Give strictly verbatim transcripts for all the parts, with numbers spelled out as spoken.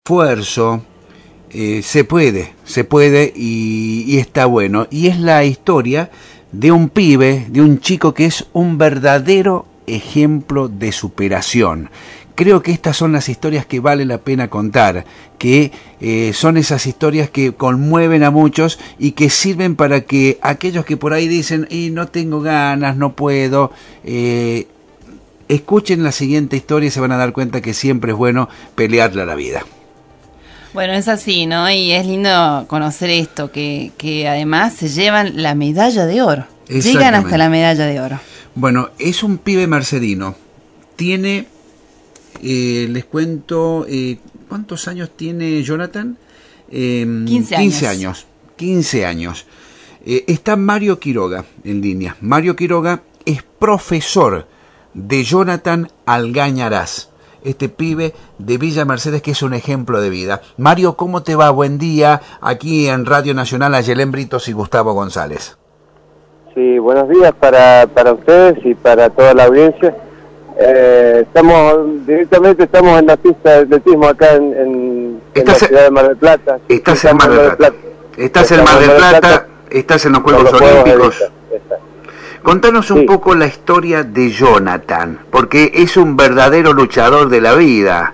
esfuerzo, eh, se puede, se puede y, y está bueno. Y es la historia de un pibe, de un chico que es un verdadero ejemplo de superación. Creo que estas son las historias que vale la pena contar, que eh, son esas historias que conmueven a muchos y que sirven para que aquellos que por ahí dicen, y no tengo ganas, no puedo, eh, escuchen la siguiente historia y se van a dar cuenta que siempre es bueno pelearle a la vida. Bueno, es así, ¿no? Y es lindo conocer esto, que, que además se llevan la medalla de oro. Llegan hasta la medalla de oro. Bueno, es un pibe mercedino. Tiene, eh, les cuento, eh, ¿cuántos años tiene Jonathan? Eh, quince años. quince años. quince años. Eh, está Mario Quiroga en línea. Mario Quiroga es profesor de Jonathan Algañarás, este pibe de Villa Mercedes que es un ejemplo de vida. Mario, ¿cómo te va? Buen día, aquí en Radio Nacional, Ayelén Britos y Gustavo González. Sí, buenos días para, para ustedes y para toda la audiencia. Eh, estamos, directamente estamos en la pista de atletismo acá en, en, en la ciudad de Mar del Plata. Estás en Mar del Plata. Estás en Mar del Plata, estás en los Juegos Olímpicos. Contanos un sí. poco la historia de Jonathan, porque es un verdadero luchador de la vida.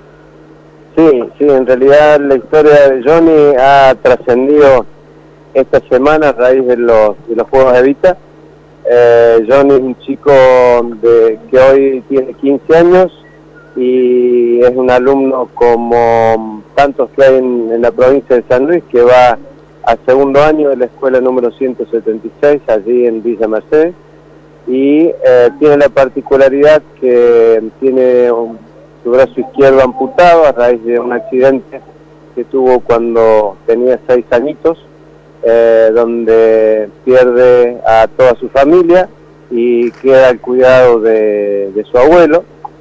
Sí, sí, en realidad la historia de Johnny ha trascendido esta semana a raíz de los, de los Juegos Evita. Eh, Johnny es un chico de, que hoy tiene quince años y es un alumno como tantos que hay en, en la provincia de San Luis, que va al segundo año de la escuela número ciento setenta y seis, allí en Villa Mercedes, y eh, tiene la particularidad que tiene un, su brazo izquierdo amputado a raíz de un accidente que tuvo cuando tenía seis añitos, eh, donde pierde a toda su familia y queda al cuidado de, de su abuelo.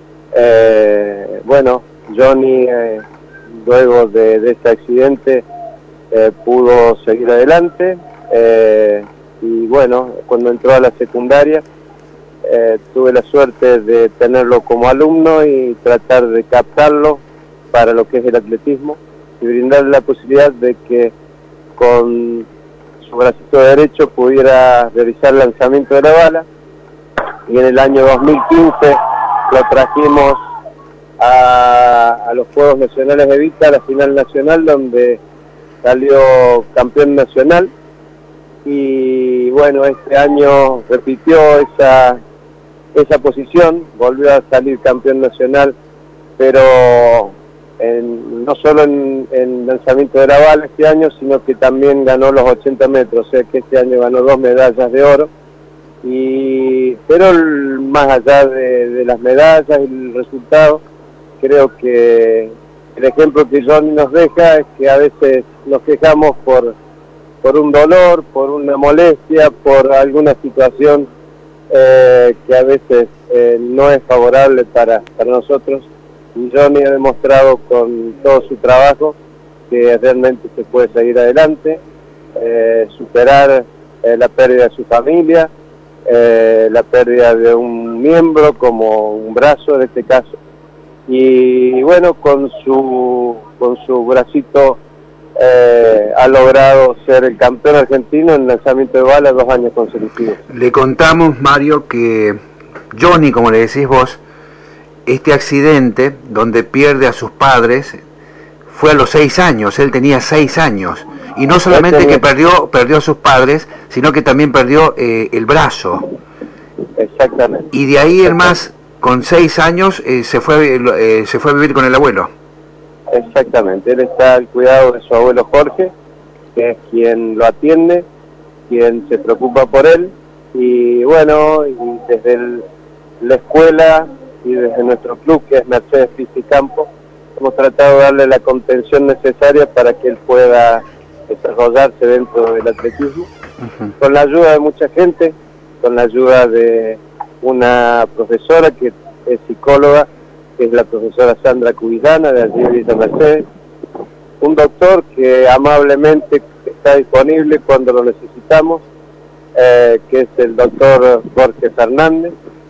Eh, bueno, Johnny, eh, luego de, de ese accidente, Eh, pudo seguir adelante eh, y bueno, cuando entró a la secundaria eh, tuve la suerte de tenerlo como alumno y tratar de captarlo para lo que es el atletismo y brindarle la posibilidad de que con su bracito derecho pudiera realizar el lanzamiento de la bala, y en el año dos mil quince lo trajimos a, a los Juegos Nacionales de Vita, a la final nacional, donde salió campeón nacional, y bueno, este año repitió esa esa posición, volvió a salir campeón nacional, pero en, no solo en, en lanzamiento de la bala este año, sino que también ganó los ochenta metros, o sea que este año ganó dos medallas de oro, y pero el, más allá de, de las medallas y el resultado, creo que el ejemplo que Johnny nos deja es que a veces nos quejamos por, por un dolor, por una molestia, por alguna situación eh, que a veces eh, no es favorable para, para nosotros, y Johnny ha demostrado con todo su trabajo que realmente se puede seguir adelante, eh, superar eh, la pérdida de su familia, eh, la pérdida de un miembro como un brazo en este caso, y bueno, con su con su bracito eh, ha logrado ser el campeón argentino en lanzamiento de bala dos años consecutivos. Le contamos, Mario, que Johnny, como le decís vos, este accidente donde pierde a sus padres fue a los seis años, él tenía seis años, y no solamente que perdió perdió a sus padres, sino que también perdió eh, el brazo. Exactamente. Y de ahí el más, con seis años, eh, se fue eh, se fue a vivir con el abuelo. Exactamente, él está al cuidado de su abuelo Jorge, que es quien lo atiende, quien se preocupa por él, y bueno, y desde el, la escuela y desde nuestro club, que es Mercedes Pista y Campo, hemos tratado de darle la contención necesaria para que él pueda desarrollarse dentro del atletismo, uh-huh. con la ayuda de mucha gente, con la ayuda de una profesora que es psicóloga, que es la profesora Sandra Cubillana de allí de Villa Mercedes, un doctor que amablemente está disponible cuando lo necesitamos, eh, que es el doctor Jorge Fernández,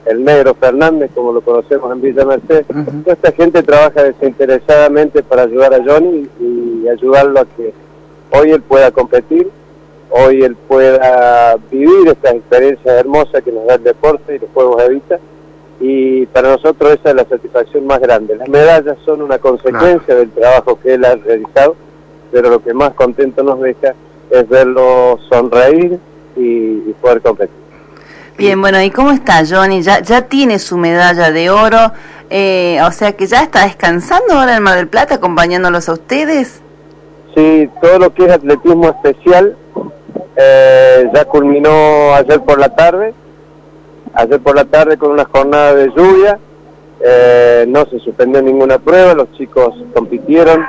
el Negro Fernández, como lo conocemos en Villa Mercedes. Uh-huh. Toda esta gente trabaja desinteresadamente para ayudar a Johnny y ayudarlo a que hoy él pueda competir, hoy él pueda vivir estas experiencias hermosas que nos da el deporte y los Juegos Evita, y para nosotros esa es la satisfacción más grande. Las medallas son una consecuencia claro. del trabajo que él ha realizado, pero lo que más contento nos deja es verlo sonreír y, y poder competir. Bien, bueno, ¿y cómo está Johnny? Ya ya tiene su medalla de oro, eh, o sea que ya está descansando ahora en Mar del Plata acompañándolos a ustedes. Sí, todo lo que es atletismo especial eh, ya culminó ayer por la tarde, ayer por la tarde con una jornada de lluvia, eh, no se suspendió ninguna prueba, los chicos compitieron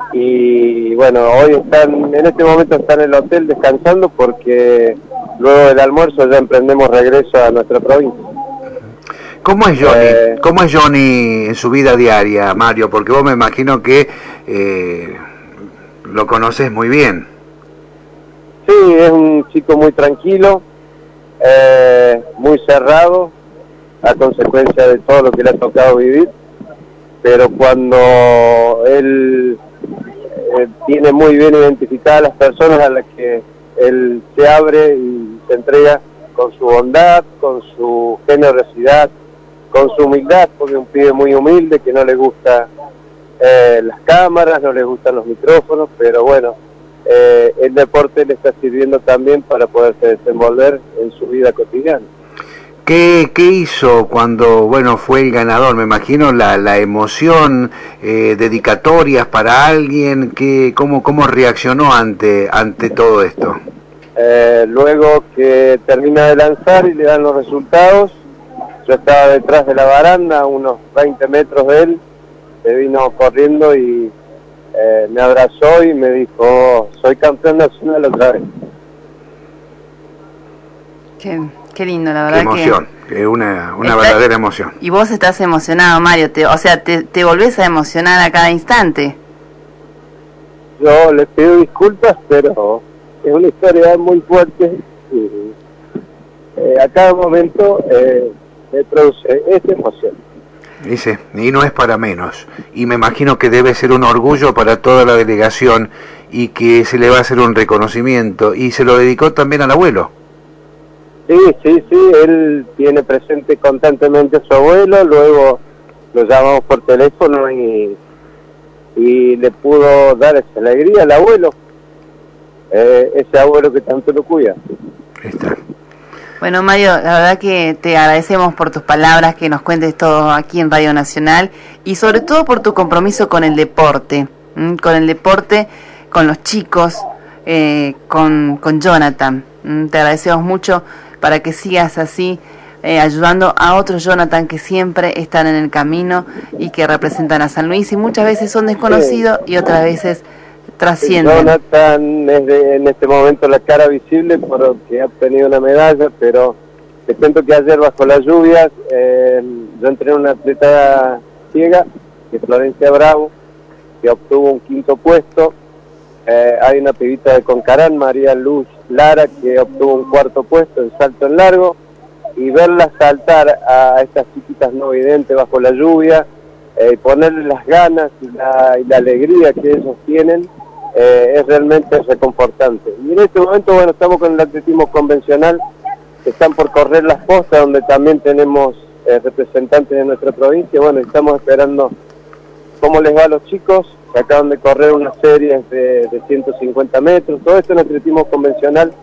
y bueno, hoy están, en este momento están en el hotel descansando porque luego del almuerzo ya emprendemos regreso a nuestra provincia. ¿Cómo es Johnny? Eh, ¿Cómo es Johnny en su vida diaria, Mario? Porque vos me imagino que eh, lo conoces muy bien. Sí, es un chico muy tranquilo, eh, muy cerrado, a consecuencia de todo lo que le ha tocado vivir, pero cuando él eh, tiene muy bien identificadas las personas a las que él se abre y se entrega con su bondad, con su generosidad, con su humildad, porque es un pibe muy humilde que no le gusta eh, las cámaras, no le gustan los micrófonos, pero bueno, eh, el deporte le está sirviendo también para poderse desenvolver en su vida cotidiana. ¿Qué, qué hizo cuando, bueno, fue el ganador? Me imagino la, la emoción, eh, dedicatorias para alguien, que, ¿cómo, cómo reaccionó ante, ante todo esto? Eh, luego que termina de lanzar y le dan los resultados, yo estaba detrás de la baranda, a unos veinte metros de él, se vino corriendo y eh, me abrazó y me dijo, oh, soy campeón nacional otra vez. Qué, qué lindo, la verdad. Qué emoción, que es una, una está, verdadera emoción. Y vos estás emocionado, Mario, te, o sea, te, te volvés a emocionar a cada instante. Yo les pido disculpas, pero es una historia muy fuerte y eh, a cada momento eh, me produce esta emoción. Dice, y no es para menos, y me imagino que debe ser un orgullo para toda la delegación y que se le va a hacer un reconocimiento, y se lo dedicó también al abuelo. Sí, sí, sí, él tiene presente constantemente a su abuelo, luego lo llamamos por teléfono y, y le pudo dar esa alegría al abuelo, eh, ese abuelo que tanto lo cuida. Ahí está. Bueno, Mario, la verdad que te agradecemos por tus palabras, que nos cuentes todo aquí en Radio Nacional y sobre todo por tu compromiso con el deporte, ¿m? con el deporte, con los chicos, eh, con, con Jonathan. ¿m? Te agradecemos mucho para que sigas así, eh, ayudando a otros Jonathan que siempre están en el camino y que representan a San Luis y muchas veces son desconocidos y otras veces trascienden. Jonathan es de, en este momento la cara visible porque ha obtenido una medalla, pero te cuento que ayer bajo las lluvias eh, yo entrené una atleta ciega, que es Florencia Bravo, que obtuvo un quinto puesto. Eh, hay una pibita de Concarán, María Luz Lara, que obtuvo un cuarto puesto en salto en largo, y verla saltar a estas chiquitas no videntes bajo la lluvia, eh, ponerle las ganas y la, y la alegría que ellos tienen, eh, es realmente reconfortante. Y en este momento, bueno, estamos con el atletismo convencional, que están por correr las postas, donde también tenemos eh, representantes de nuestra provincia. Bueno, estamos esperando cómo les va a los chicos, que acaban de correr unas series de, de ciento cincuenta metros, todo esto en atletismo convencional.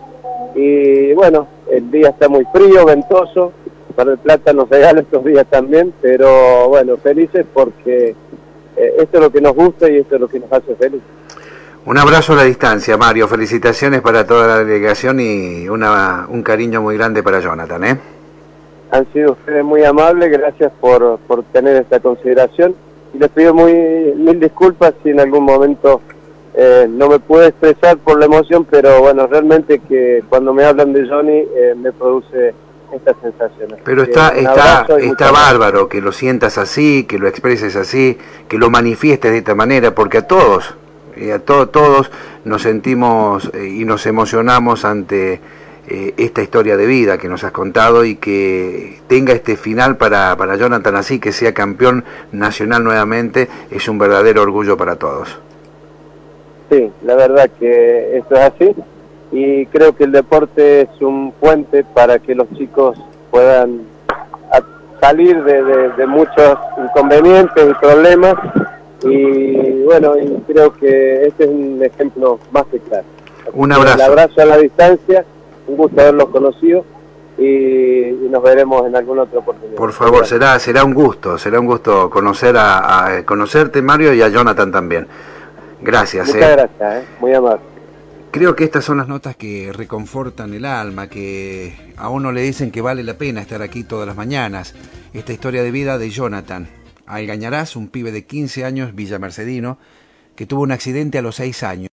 Y bueno, el día está muy frío, ventoso, Mar del Plata nos regala estos días también, pero bueno, felices porque eh, esto es lo que nos gusta y esto es lo que nos hace felices. Un abrazo a la distancia, Mario, felicitaciones para toda la delegación y una, un cariño muy grande para Jonathan, ¿eh? Han sido ustedes muy amables, gracias por, por tener esta consideración y les pido muy mil disculpas si en algún momento eh, no me pude expresar por la emoción, pero bueno, realmente que cuando me hablan de Johnny eh, me produce estas sensaciones. Pero está está está bárbaro que lo sientas así, que lo expreses así, que lo manifiestes de esta manera, porque a todos, y a to todos nos sentimos eh, y nos emocionamos ante eh, esta historia de vida que nos has contado y que tenga este final para, para Jonathan así, que sea campeón nacional nuevamente, es un verdadero orgullo para todos. Sí, la verdad que esto es así y creo que el deporte es un puente para que los chicos puedan salir de, de, de muchos inconvenientes y problemas y bueno, y creo que este es un ejemplo más que claro. Un abrazo. Un abrazo a la distancia, un gusto haberlos conocido y, y nos veremos en alguna otra oportunidad. Por favor, será será un gusto, será un gusto conocer a, a conocerte, Mario, y a Jonathan también. Gracias. Muchas eh. gracias, eh. Muy amable. Creo que estas son las notas que reconfortan el alma, que a uno le dicen que vale la pena estar aquí todas las mañanas. Esta historia de vida de Jonathan Algañarás, un pibe de quince años, villamercedino, que tuvo un accidente a los seis años.